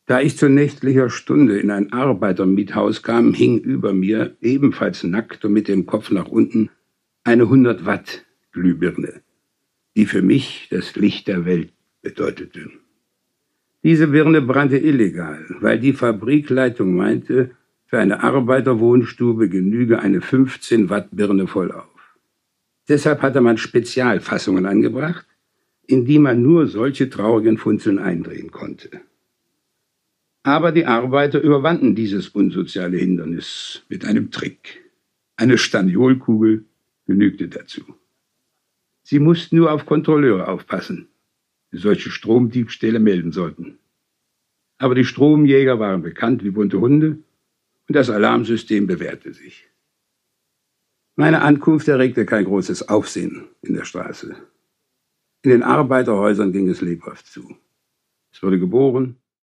Da ich zu nächtlicher Stunde in ein Arbeitermiethaus kam, hing über mir, ebenfalls nackt und mit dem Kopf nach unten, eine 100 Watt Glühbirne, die für mich das Licht der Welt bedeutete. Diese Birne brannte illegal, weil die Fabrikleitung meinte, für eine Arbeiterwohnstube genüge eine 15 Watt Birne vollauf. Deshalb hatte man Spezialfassungen angebracht, in die man nur solche traurigen Funzeln eindrehen konnte. Aber die Arbeiter überwanden dieses unsoziale Hindernis mit einem Trick. Eine Staniolkugel genügte dazu. Sie mussten nur auf Kontrolleure aufpassen, die solche Stromdiebstähle melden sollten. Aber die Stromjäger waren bekannt wie bunte Hunde und das Alarmsystem bewährte sich. Meine Ankunft erregte kein großes Aufsehen in der Straße. In den Arbeiterhäusern ging es lebhaft zu. Es wurde geboren,